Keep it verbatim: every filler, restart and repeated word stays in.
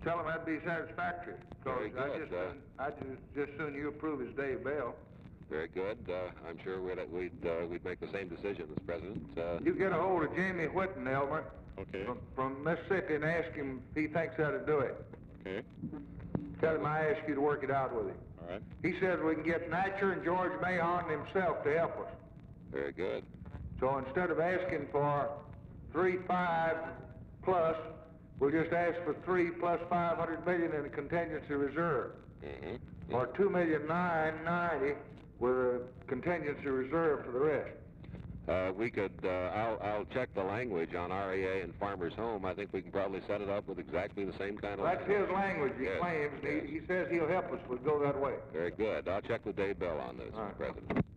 tell him that'd be satisfactory. Very Because I good, just, uh, soon- I just, just soon you approve his Dave Bell. Very good. Uh, I'm sure we'd we'd uh, we'd make the same decision as president. Uh, You get a hold of Jamie Whitten, Elmer, Okay. from, from Mississippi, and ask him if he thinks how to do it. Okay. Tell him I asked you to work it out with him. All right. He says we can get Natcher and George Mahon himself to help us. very good. So instead of asking for three five plus, we'll just ask for three plus five hundred million in a contingency reserve, Mm-hmm. or two million nine ninety with a contingency reserve for the rest. Uh, we could. Uh, I'll I'll check the language on R E A and Farmers Home. I think we can probably set it up with exactly the same kind of. That's his language, he Yes, claims, and yes. he, he says he'll help us. We'll go that way. Very good. I'll check with Dave Bell on this, All right. President.